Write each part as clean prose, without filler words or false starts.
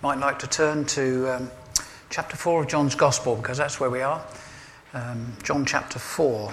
might like to turn to chapter 4 of John's Gospel, because that's where we are. John chapter 4.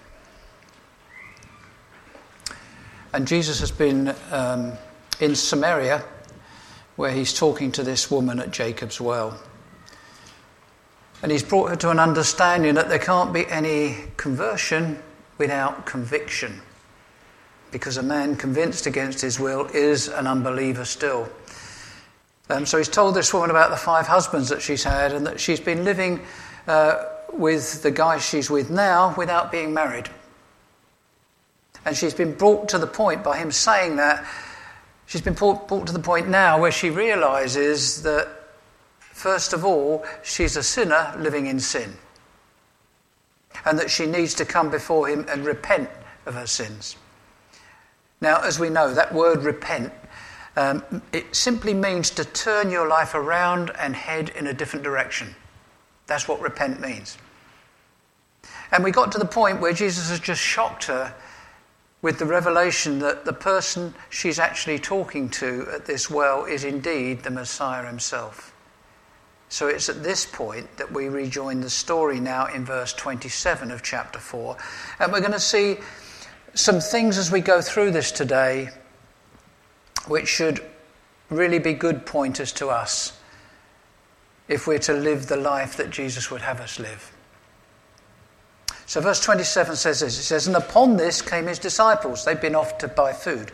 And Jesus has been in Samaria, where he's talking to this woman at Jacob's well. And he's brought her to an understanding that there can't be any conversion without conviction, because a man convinced against his will is an unbeliever still. So he's told this woman about the 5 husbands that she's had, and that she's been living with the guy she's with now without being married. And she's been brought to the point by him saying that, she's been brought to the point now where she realises that, first of all, she's a sinner living in sin, and that she needs to come before him and repent of her sins. Now, as we know, that word repent, it simply means to turn your life around and head in a different direction. That's what repent means. And we got to the point where Jesus has just shocked her with the revelation that the person she's actually talking to at this well is indeed the Messiah himself. So it's at this point that we rejoin the story now in verse 27 of chapter 4. And we're going to see some things as we go through this today which should really be good pointers to us if we're to live the life that Jesus would have us live. So verse 27 says this. It says, "And upon this came his disciples." They'd been off to buy food.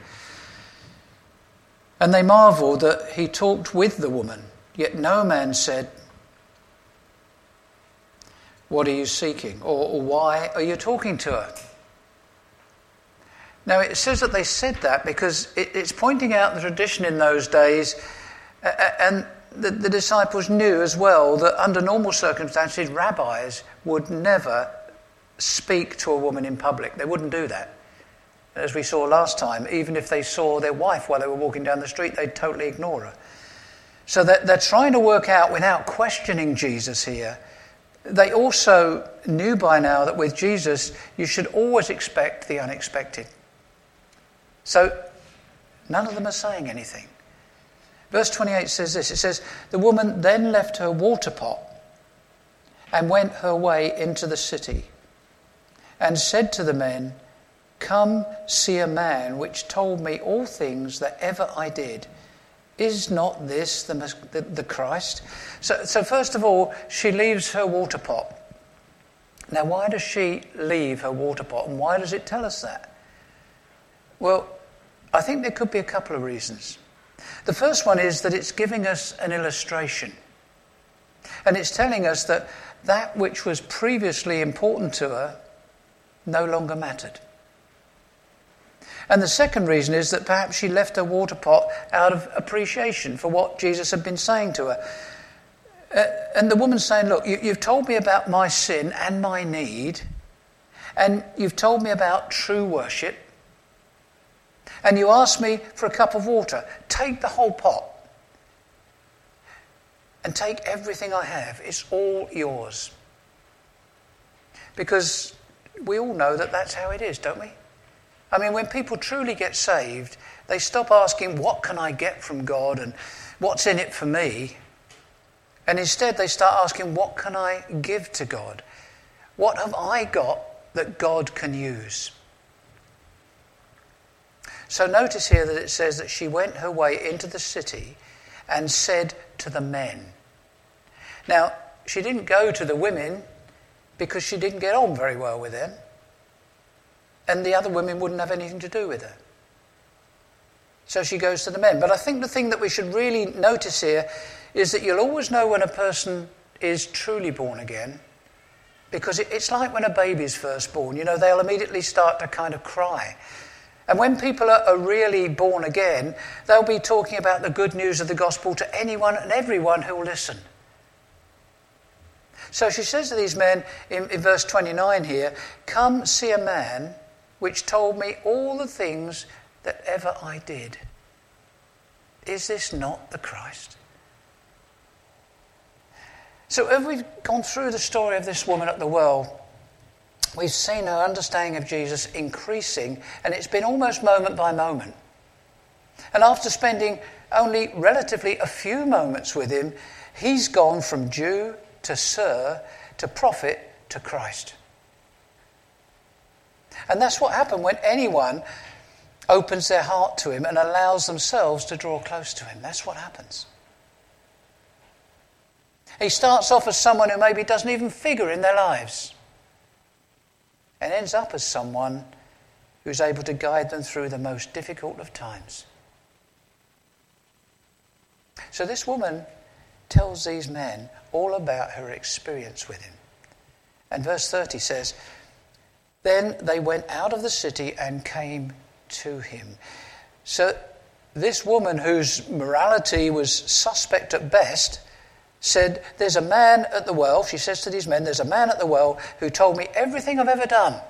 "And they marvelled that he talked with the woman. Yet no man said, 'What are you seeking?' or 'Why are you talking to her?'" Now it says that they said that because it's pointing out the tradition in those days, and the disciples knew as well that under normal circumstances rabbis would never speak to a woman in public. They wouldn't do that. As we saw last time, even if they saw their wife while they were walking down the street, they'd totally ignore her. So they're trying to work out, without questioning Jesus here, they also knew by now that with Jesus you should always expect the unexpected. So none of them are saying anything. Verse 28 says this. It says, "The woman then left her water pot and went her way into the city and said to the men, 'Come see a man which told me all things that ever I did. Is not this the Christ?'" So first of all, she leaves her water pot. Now, why does she leave her water pot, and why does it tell us that? Well, I think there could be a couple of reasons. The first one is that it's giving us an illustration. And it's telling us that that which was previously important to her no longer mattered. And the second reason is that perhaps she left her water pot out of appreciation for what Jesus had been saying to her. And the woman's saying, "Look, you've told me about my sin and my need, and you've told me about true worship, and you asked me for a cup of water. Take the whole pot and take everything I have. It's all yours." Because we all know that that's how it is, don't we? I mean, when people truly get saved, they stop asking, "What can I get from God?" and "What's in it for me?" And instead they start asking, "What can I give to God? What have I got that God can use?" So notice here that it says that she went her way into the city and said to the men. Now, she didn't go to the women because she didn't get on very well with them, and the other women wouldn't have anything to do with her. So she goes to the men. But I think the thing that we should really notice here is that you'll always know when a person is truly born again, because it's like when a baby's first born. You know, they'll immediately start to kind of cry. And when people are really born again, they'll be talking about the good news of the gospel to anyone and everyone who will listen. So she says to these men in verse 29 here, "Come see a man which told me all the things that ever I did. Is this not the Christ?" So as we've gone through the story of this woman at the well, we've seen her understanding of Jesus increasing, and it's been almost moment by moment. And after spending only relatively a few moments with him, he's gone from Jew to Sir to prophet to Christ. And that's what happened when anyone opens their heart to him and allows themselves to draw close to him. That's what happens. He starts off as someone who maybe doesn't even figure in their lives, and ends up as someone who's able to guide them through the most difficult of times. So this woman tells these men all about her experience with him. And verse 30 says, "Then they went out of the city and came to him." So this woman, whose morality was suspect at best, said, "There's a man at the well," she says to these men, "there's a man at the well who told me everything I've ever done."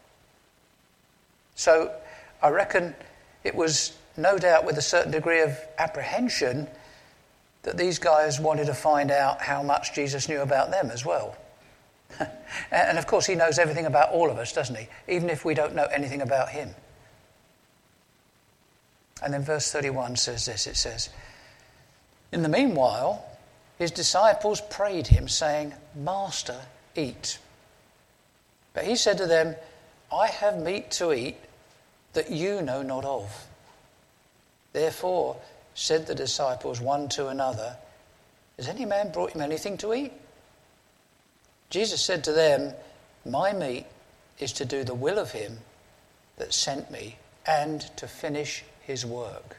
So I reckon it was no doubt with a certain degree of apprehension that these guys wanted to find out how much Jesus knew about them as well. And of course he knows everything about all of us, doesn't he? Even if we don't know anything about him. And then verse 31 says this, it says, "In the meanwhile, his disciples prayed him, saying, 'Master, eat.' But he said to them, 'I have meat to eat that you know not of.' Therefore said the disciples one to another, 'Has any man brought him anything to eat?' Jesus said to them, 'My meat is to do the will of him that sent me and to finish his work.'"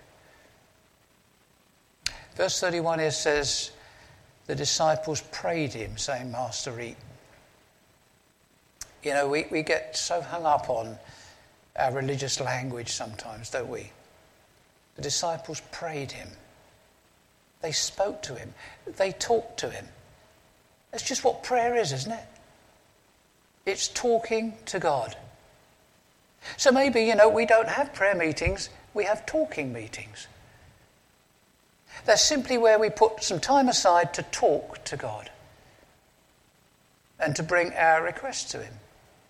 Verse 31 here says, the disciples prayed him, saying, "Master, eat." You know, we get so hung up on our religious language sometimes, don't we? The disciples prayed him. They spoke to him. They talked to him. That's just what prayer is, isn't it? It's talking to God. So maybe, we don't have prayer meetings, we have talking meetings. That's simply where we put some time aside to talk to God and to bring our requests to him.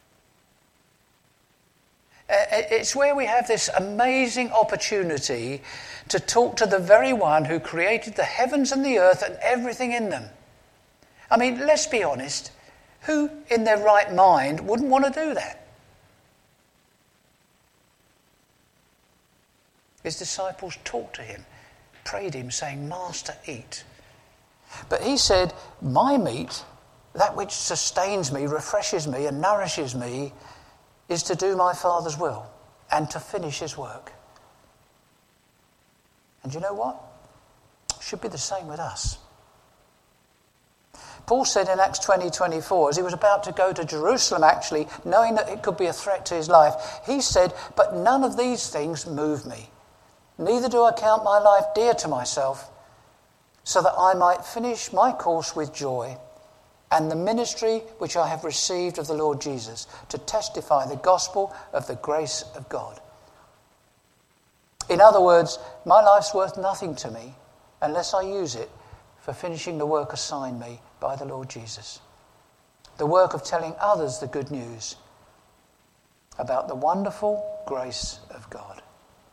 It's where we have this amazing opportunity to talk to the very one who created the heavens and the earth and everything in them. I mean, let's be honest. Who in their right mind wouldn't want to do that? His disciples talked to him, prayed him, saying, "Master, eat." But he said, "My meat, that which sustains me, refreshes me and nourishes me, is to do my Father's will and to finish his work." And you know what? It should be the same with us. Paul said in Acts 20:24, as he was about to go to Jerusalem, actually, knowing that it could be a threat to his life, he said, "But none of these things move me. Neither do I count my life dear to myself, so that I might finish my course with joy and the ministry which I have received of the Lord Jesus, to testify the gospel of the grace of God." In other words, my life's worth nothing to me unless I use it for finishing the work assigned me by the Lord Jesus. The work of telling others the good news about the wonderful grace of God.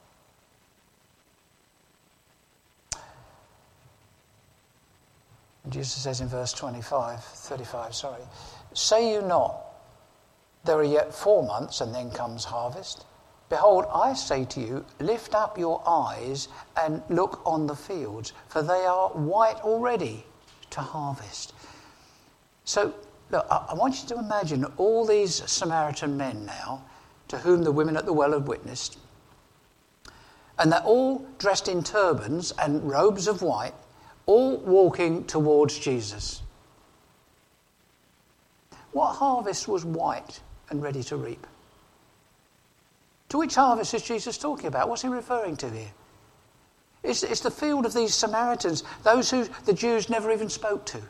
Jesus says in verse 35, "Say you not, there are yet 4 months and then comes harvest? Behold, I say to you, lift up your eyes and look on the fields, for they are white already to harvest." So, look, I want you to imagine all these Samaritan men now, to whom the women at the well had witnessed, and they're all dressed in turbans and robes of white, all walking towards Jesus. What harvest was white and ready to reap? To which harvest is Jesus talking about? What's he referring to here? It's the field of these Samaritans, those who the Jews never even spoke to.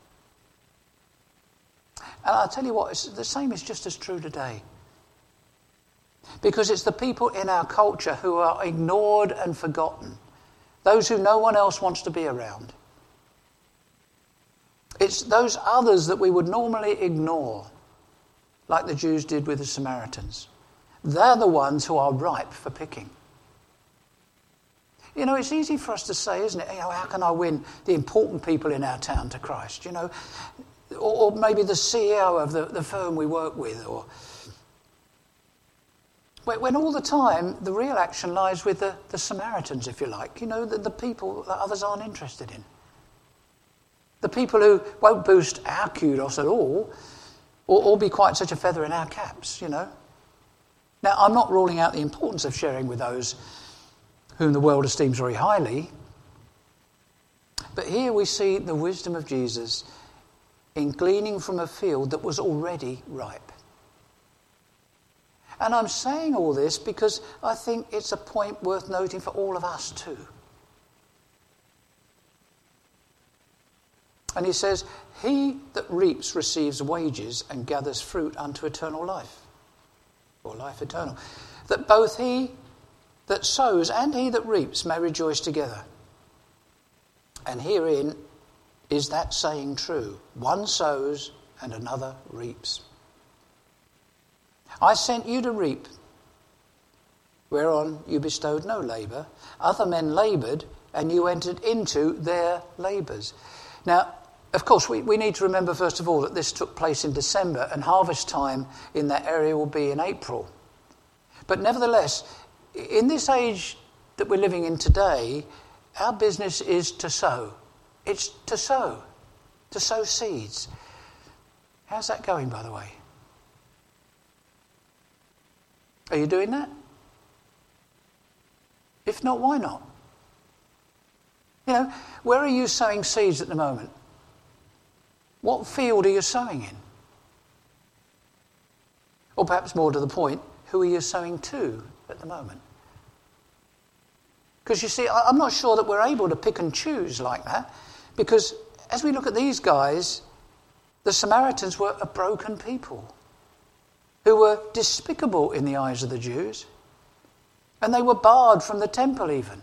And I'll tell you what, the same is just as true today. Because it's the people in our culture who are ignored and forgotten, those who no one else wants to be around. It's those others that we would normally ignore, like the Jews did with the Samaritans. They're the ones who are ripe for picking. You know, it's easy for us to say, isn't it? You know, how can I win the important people in our town to Christ? You know, or maybe the CEO of the firm we work with, or when all the time the real action lies with the Samaritans, if you like. You know, the people that others aren't interested in. The people who won't boost our kudos at all, or be quite such a feather in our caps, you know. Now, I'm not ruling out the importance of sharing with those whom the world esteems very highly, but here we see the wisdom of Jesus in gleaning from a field that was already ripe. And I'm saying all this because I think it's a point worth noting for all of us too. And he says, he that reaps receives wages and gathers fruit unto eternal life, or life eternal, that both he that sows and he that reaps may rejoice together. And herein is that saying true: one sows and another reaps. I sent you to reap, whereon you bestowed no labour. Other men laboured, and you entered into their labours. Now, of course, we need to remember, first of all, that this took place in December, and harvest time in that area will be in April. But nevertheless, in this age that we're living in today, our business is to sow. It's to sow seeds. How's that going, by the way? Are you doing that? If not, why not? You know, where are you sowing seeds at the moment? What field are you sowing in? Or perhaps more to the point, who are you sowing to at the moment? Because you see, I'm not sure that we're able to pick and choose like that, because as we look at these guys, the Samaritans were a broken people who were despicable in the eyes of the Jews, and they were barred from the temple even.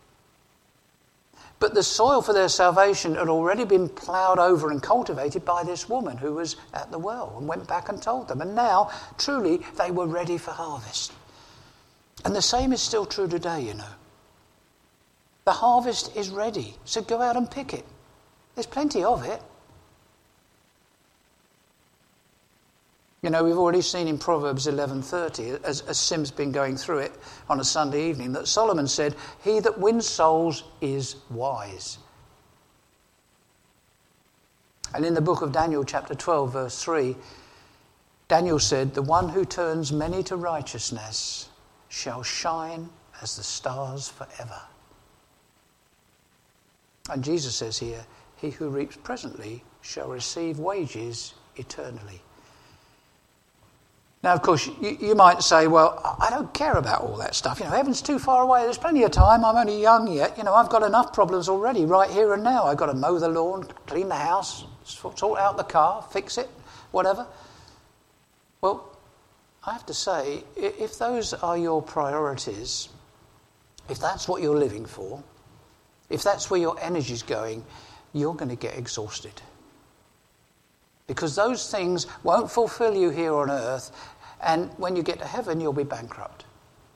But the soil for their salvation had already been ploughed over and cultivated by this woman who was at the well and went back and told them. And now, truly, they were ready for harvest. And the same is still true today, you know. The harvest is ready, so go out and pick it. There's plenty of it. You know, we've already seen in Proverbs 11:30, as Sim's been going through it on a Sunday evening, that Solomon said, he that wins souls is wise. And in the book of Daniel, chapter 12, verse 3, Daniel said, the one who turns many to righteousness shall shine as the stars forever. And Jesus says here, he who reaps presently shall receive wages eternally. Now, of course, you might say, well, I don't care about all that stuff. You know, heaven's too far away. There's plenty of time. I'm only young yet. You know, I've got enough problems already right here and now. I've got to mow the lawn, clean the house, sort out the car, fix it, whatever. Well, I have to say, if those are your priorities, if that's what you're living for, if that's where your energy's going, you're going to get exhausted. Because those things won't fulfill you here on earth, and when you get to heaven, you'll be bankrupt.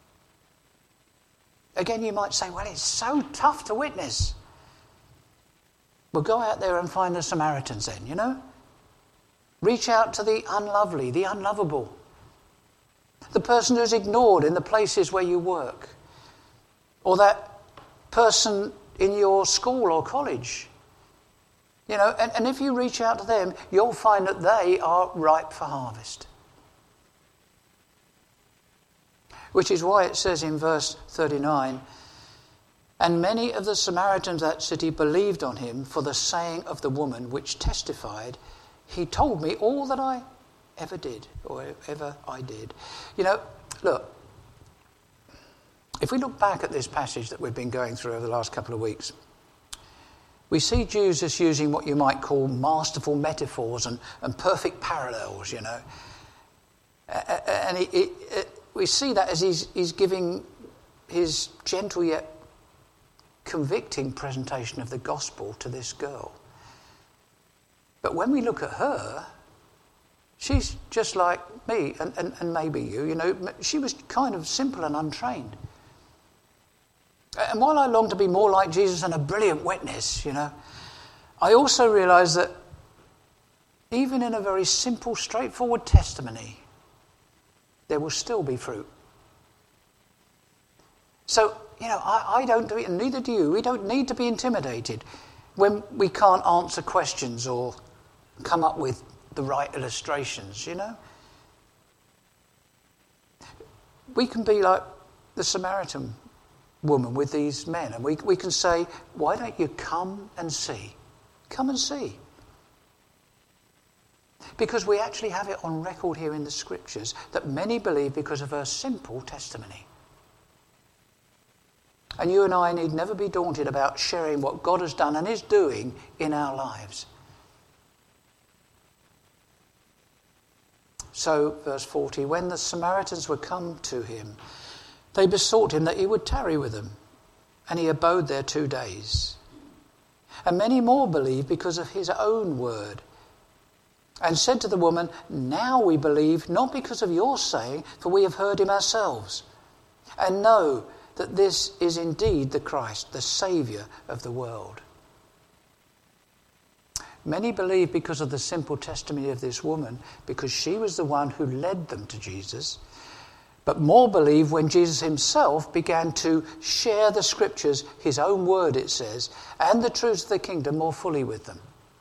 Again, you might say, well, it's so tough to witness. Well, go out there and find the Samaritans then, you know? Reach out to the unlovely, the unlovable, the person who's ignored in the places where you work, or that person in your school or college. You know, and if you reach out to them, you'll find that they are ripe for harvest. Which is why it says in verse 39, and many of the Samaritans of that city believed on him for the saying of the woman, which testified, he told me all that I ever did, or ever I did. You know, look, if we look back at this passage that we've been going through over the last couple of weeks, we see Jesus using what you might call masterful metaphors and perfect parallels, you know. And we see that as he's giving his gentle yet convicting presentation of the gospel to this girl. But when we look at her, she's just like me and maybe you know, she was kind of simple and untrained. And while I long to be more like Jesus and a brilliant witness, I also realise that even in a very simple, straightforward testimony, there will still be fruit. So, I don't do it, and neither do you. We don't need to be intimidated when we can't answer questions or come up with the right illustrations, We can be like the Samaritan woman with these men, and we can say, why don't you come and see? Come and see. Because we actually have it on record here in the Scriptures that many believe because of her simple testimony. And you and I need never be daunted about sharing what God has done and is doing in our lives. So, verse 40, when the Samaritans were come to him, they besought him that he would tarry with them, and he abode there 2 days. And many more believed because of his own word, and said to the woman, now we believe, not because of your saying, for we have heard him ourselves, and know that this is indeed the Christ, the Saviour of the world. Many believe because of the simple testimony of this woman, because she was the one who led them to Jesus. But more believe when Jesus himself began to share the Scriptures, his own word it says, and the truths of the kingdom more fully with them.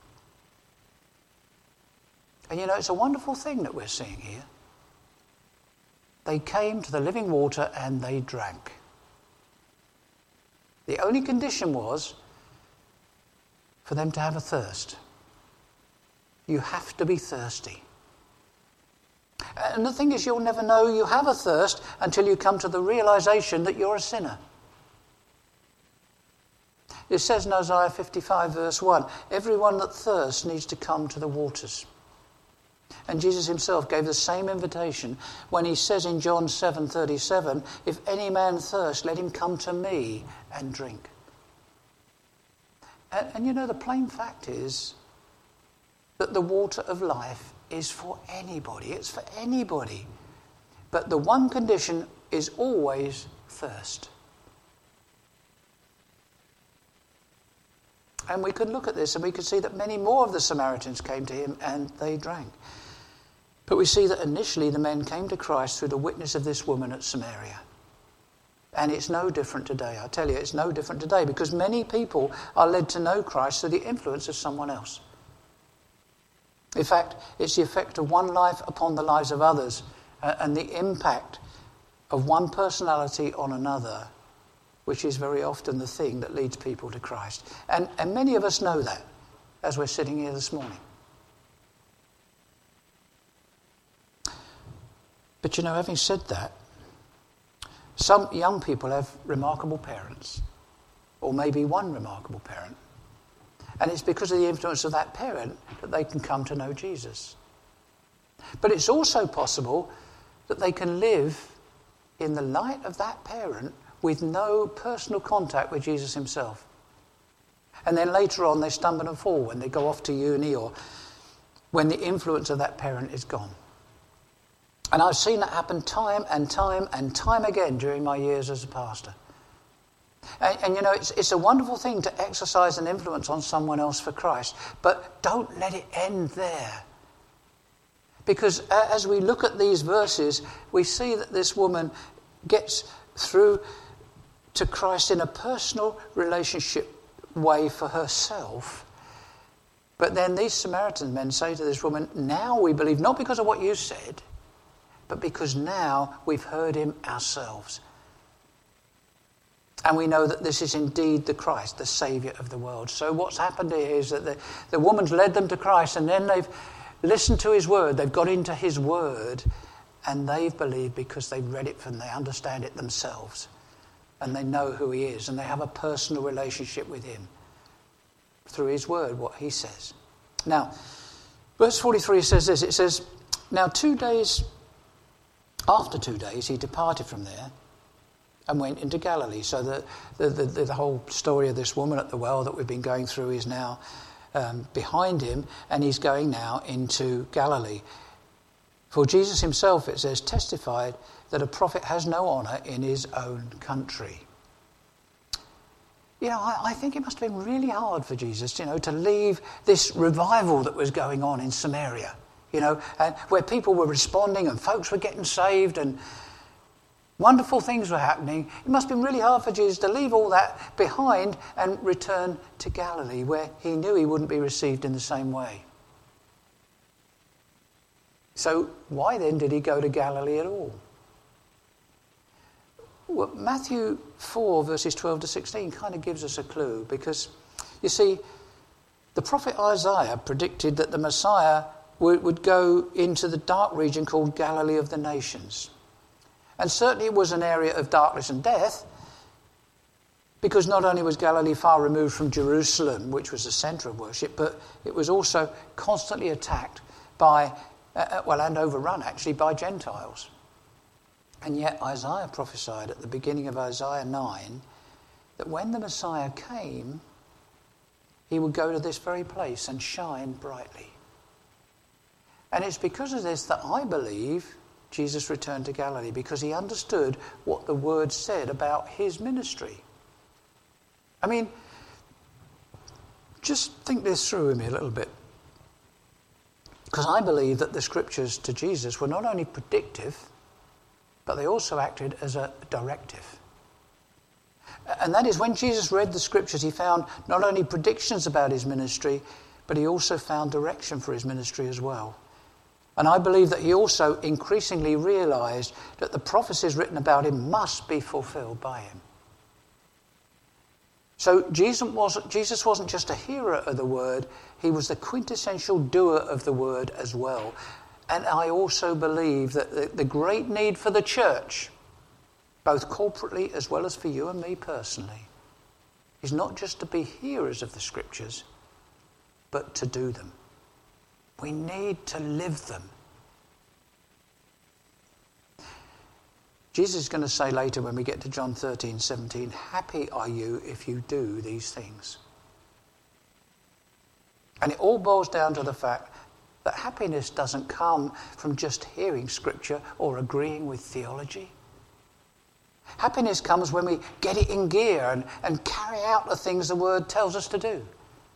And it's a wonderful thing that we're seeing here. They came to the living water and they drank. The only condition was for them to have a thirst. You have to be thirsty. And the thing is, you'll never know you have a thirst until you come to the realization that you're a sinner. It says in Isaiah 55 verse 1, everyone that thirsts needs to come to the waters. And Jesus himself gave the same invitation when he says in John 7:37, if any man thirst, let him come to me and drink. And the plain fact is that the water of life is for anybody. It's for anybody. But the one condition is always thirst. And we could look at this and we could see that many more of the Samaritans came to him and they drank. But we see that initially the men came to Christ through the witness of this woman at Samaria. And it's no different today. I tell you, it's no different today because many people are led to know Christ through the influence of someone else. In fact, it's the effect of one life upon the lives of others and the impact of one personality on another, which is very often the thing that leads people to Christ. And many of us know that as we're sitting here this morning. But having said that, some young people have remarkable parents, or maybe one remarkable parent. And it's because of the influence of that parent that they can come to know Jesus. But it's also possible that they can live in the light of that parent with no personal contact with Jesus himself. And then later on they stumble and fall when they go off to uni or when the influence of that parent is gone. And I've seen that happen time and time and time again during my years as a pastor. And it's a wonderful thing to exercise an influence on someone else for Christ, but don't let it end there. Because as we look at these verses, we see that this woman gets through to Christ in a personal relationship way for herself. But then these Samaritan men say to this woman, now we believe, not because of what you said, but because now we've heard him ourselves. And we know that this is indeed the Christ, the Saviour of the world. So what's happened here is that the woman's led them to Christ, and then they've listened to his word, they've got into his word, and they've believed because they've read it and they understand it themselves. And they know who he is, and they have a personal relationship with him through his word, what he says. Now, verse 43 says this, it says, now after 2 days he departed from there and went into Galilee. So the whole story of this woman at the well that we've been going through is now behind him, and he's going now into Galilee. For Jesus himself, it says, testified that a prophet has no honour in his own country. I think it must have been really hard for Jesus, to leave this revival that was going on in Samaria, and where people were responding and folks were getting saved and wonderful things were happening. It must have been really hard for Jesus to leave all that behind and return to Galilee, where he knew he wouldn't be received in the same way. So why then did he go to Galilee at all? Well, Matthew 4 verses 12 to 16 kind of gives us a clue, because you see, the prophet Isaiah predicted that the Messiah would go into the dark region called Galilee of the nations. And certainly it was an area of darkness and death, because not only was Galilee far removed from Jerusalem, which was the centre of worship, but it was also constantly attacked by, and overrun actually, by Gentiles. And yet Isaiah prophesied at the beginning of Isaiah 9 that when the Messiah came, he would go to this very place and shine brightly. And it's because of this that I believe Jesus returned to Galilee, because he understood what the word said about his ministry. I mean, just think this through with me a little bit. Because I believe that the scriptures to Jesus were not only predictive, but they also acted as a directive. And that is, when Jesus read the scriptures, he found not only predictions about his ministry, but he also found direction for his ministry as well. And I believe that he also increasingly realized that the prophecies written about him must be fulfilled by him. So Jesus wasn't just a hearer of the word, he was the quintessential doer of the word as well. And I also believe that the great need for the church, both corporately as well as for you and me personally, is not just to be hearers of the scriptures, but to do them. We need to live them. Jesus is going to say later, when we get to John 13:17, happy are you if you do these things. And it all boils down to the fact that happiness doesn't come from just hearing scripture or agreeing with theology. Happiness comes when we get it in gear and carry out the things the word tells us to do.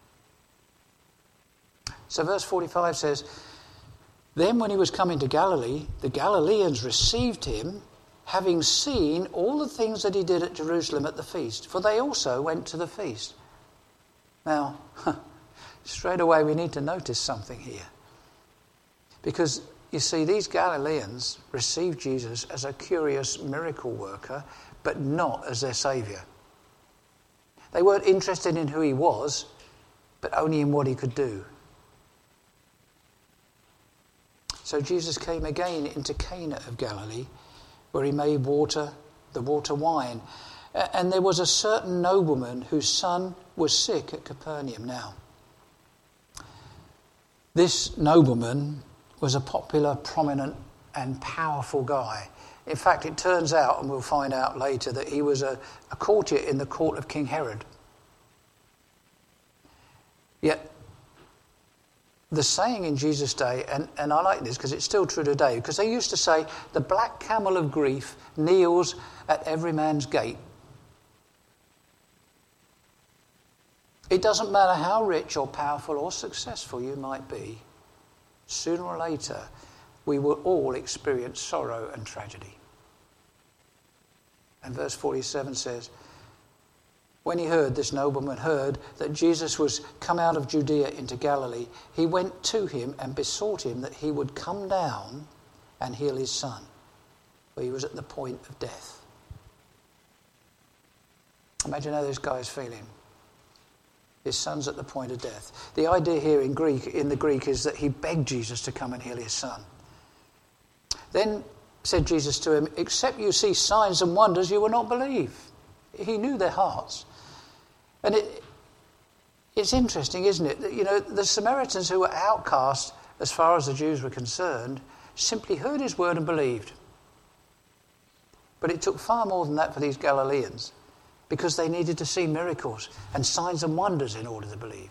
So verse 45 says, then when he was coming to Galilee, the Galileans received him, having seen all the things that he did at Jerusalem at the feast, for they also went to the feast. Now, straight away we need to notice something here. Because, you see, these Galileans received Jesus as a curious miracle worker, but not as their saviour. They weren't interested in who he was, but only in what he could do. So Jesus came again into Cana of Galilee, where he made the water wine. And there was a certain nobleman whose son was sick at Capernaum. Now, this nobleman was a popular, prominent and powerful guy. In fact, it turns out, and we'll find out later, that he was a courtier in the court of King Herod. Yet, the saying in Jesus' day, and I like this because it's still true today, because they used to say, the black camel of grief kneels at every man's gate. It doesn't matter how rich or powerful or successful you might be, sooner or later, we will all experience sorrow and tragedy. And verse 47 says, when this nobleman heard that Jesus was come out of Judea into Galilee, he went to him and besought him that he would come down and heal his son, for he was at the point of death. Imagine how this guy is feeling. His son's at the point of death. The idea here in the Greek is that he begged Jesus to come and heal his son. Then said Jesus to him, except you see signs and wonders, you will not believe. He knew their hearts. And it's interesting, isn't it? That, the Samaritans, who were outcast as far as the Jews were concerned, simply heard his word and believed. But it took far more than that for these Galileans, because they needed to see miracles and signs and wonders in order to believe.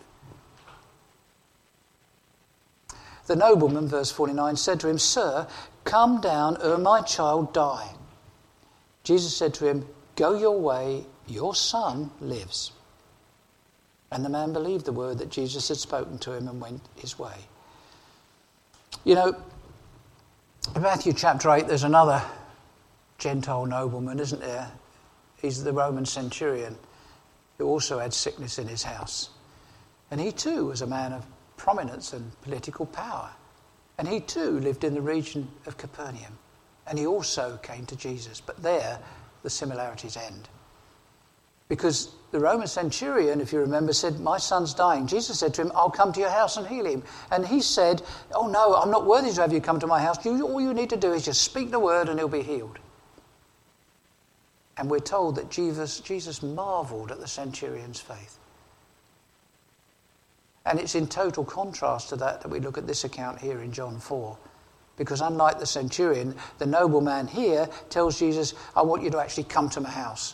The nobleman, verse 49, said to him, Sir, come down, ere my child die. Jesus said to him, Go your way, your son lives. And the man believed the word that Jesus had spoken to him and went his way. You know, in Matthew chapter 8, there's another Gentile nobleman, isn't there? He's the Roman centurion who also had sickness in his house. And he too was a man of prominence and political power. And he too lived in the region of Capernaum. And he also came to Jesus. But there, the similarities end. Because the Roman centurion, if you remember, said, my son's dying. Jesus said to him, I'll come to your house and heal him. And he said, oh no, I'm not worthy to have you come to my house. All you need to do is just speak the word and he'll be healed. And we're told that Jesus marvelled at the centurion's faith. And it's in total contrast to that we look at this account here in John 4. Because unlike the centurion, the nobleman here tells Jesus, I want you to actually come to my house.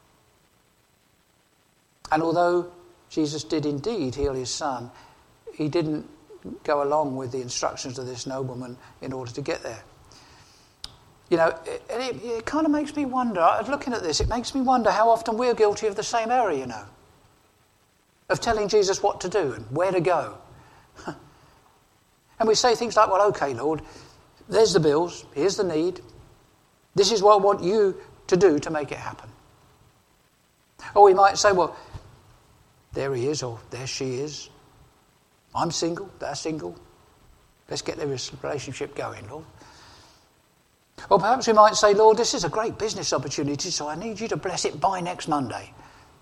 And although Jesus did indeed heal his son, he didn't go along with the instructions of this nobleman in order to get there. You know, it kind of makes me wonder, looking at this, it makes me wonder how often we're guilty of the same error, you know, of telling Jesus what to do and where to go. And we say things like, well, okay, Lord, there's the bills, here's the need. This is what I want you to do to make it happen. Or we might say, well, there he is or there she is. I'm single, they're single. Let's get this relationship going, Lord. Or perhaps we might say, Lord, this is a great business opportunity, so I need you to bless it by next Monday.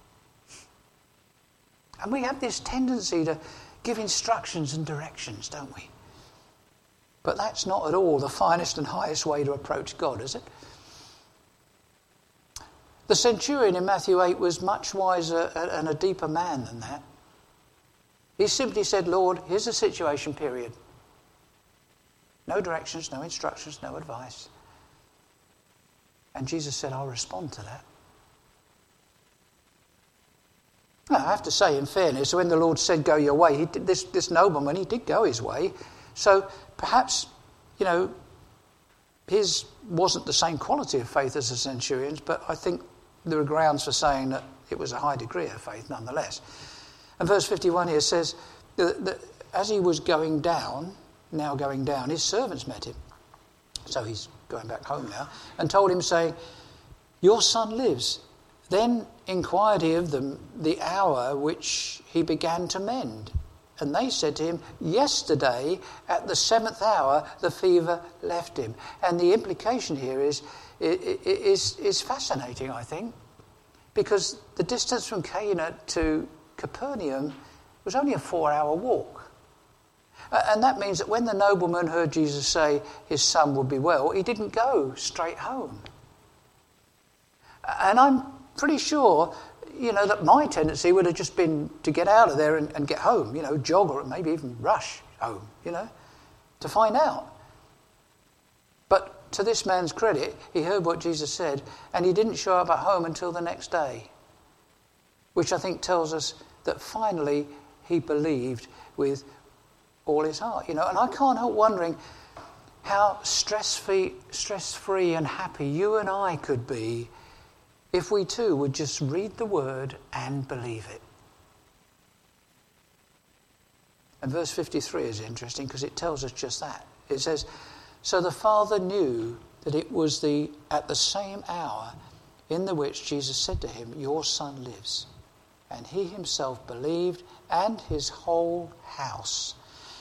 And we have this tendency to give instructions and directions, don't we? But that's not at all the finest and highest way to approach God, is it? The centurion in Matthew 8 was much wiser and a deeper man than that. He simply said, Lord, here's the situation, period. No directions, no instructions, no advice. And Jesus said, I'll respond to that. Now, I have to say, in fairness, when the Lord said, go your way, this nobleman, he did go his way. So perhaps, you know, his wasn't the same quality of faith as the centurion's, but I think there are grounds for saying that it was a high degree of faith nonetheless. And verse 51 here says that as he was going down, his servants met him. So he's going back home now, and told him, saying, your son lives. Then inquired he of them the hour which he began to mend. And they said to him, yesterday at the 7th hour the fever left him. And the implication here is fascinating, I think, because the distance from Cana to Capernaum was only a 4-hour walk. And that means that when the nobleman heard Jesus say his son would be well, he didn't go straight home. And I'm pretty sure, you know, that my tendency would have just been to get out of there and get home, you know, jog or maybe even rush home, you know, to find out. But to this man's credit, he heard what Jesus said, and he didn't show up at home until the next day, which I think tells us that finally he believed with all his heart, you know. And I can't help wondering how stress-free and happy you and I could be if we too would just read the word and believe it. And verse 53 is interesting because it tells us just that. It says, so the father knew that it was at the same hour in the which Jesus said to him, your son lives. And he himself believed, and his whole house.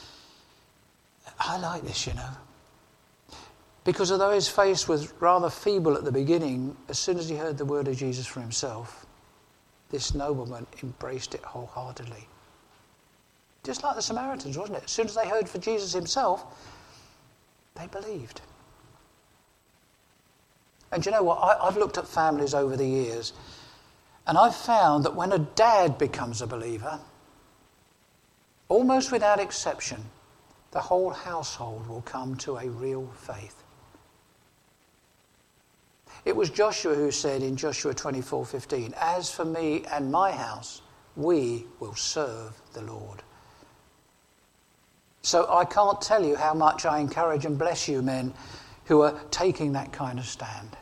I like this, you know. Because although his face was rather feeble at the beginning, as soon as he heard the word of Jesus for himself, this nobleman embraced it wholeheartedly. Just like the Samaritans, wasn't it? As soon as they heard for Jesus himself, they believed. And you know what? I've looked at families over the years, and I've found that when a dad becomes a believer, almost without exception, the whole household will come to a real faith. It was Joshua who said in Joshua 24:15, as for me and my house, we will serve the Lord. So I can't tell you how much I encourage and bless you men who are taking that kind of stand.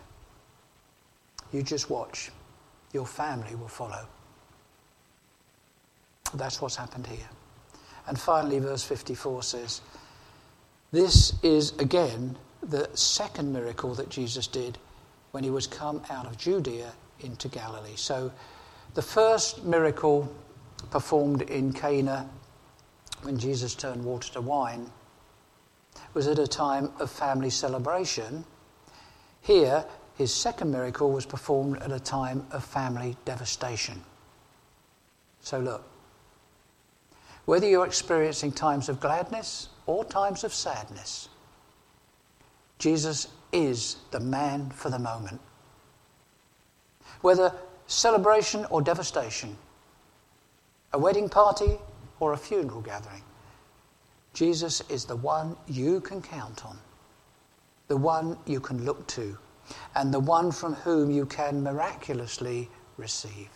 You just watch. Your family will follow. That's what's happened here. And finally, verse 54 says, this is again the second miracle that Jesus did when he was come out of Judea into Galilee. So the first miracle performed in Cana when Jesus turned water to wine was at a time of family celebration. Here, his second miracle was performed at a time of family devastation. So look, whether you're experiencing times of gladness or times of sadness, Jesus is the man for the moment. Whether celebration or devastation, a wedding party or a funeral gathering, Jesus is the one you can count on, the one you can look to, and the one from whom you can miraculously receive.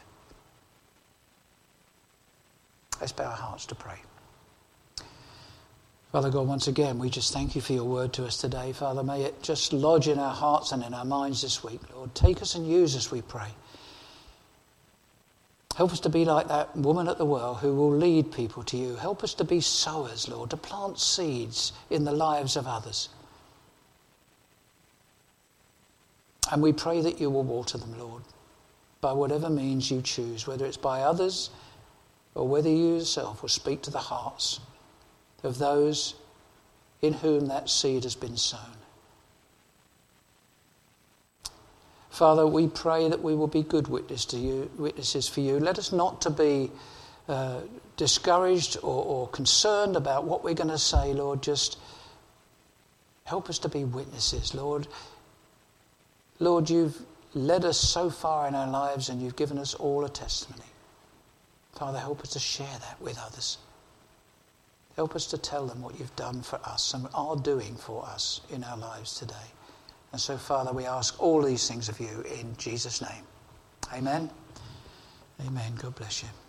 Let's bow our hearts to pray. Father God, once again, we just thank you for your word to us today. Father, may it just lodge in our hearts and in our minds this week. Lord, take us and use us, we pray. Help us to be like that woman at the well who will lead people to you. Help us to be sowers, Lord, to plant seeds in the lives of others. And we pray that you will water them, Lord, by whatever means you choose, whether it's by others or whether you yourself will speak to the hearts of those in whom that seed has been sown. Father, we pray that we will be good witnesses for you. Let us not to be discouraged or concerned about what we're going to say, Lord. Just help us to be witnesses, Lord. Lord, you've led us so far in our lives and you've given us all a testimony. Father, help us to share that with others. Help us to tell them what you've done for us and are doing for us in our lives today. And so, Father, we ask all these things of you in Jesus' name. Amen. Amen. God bless you.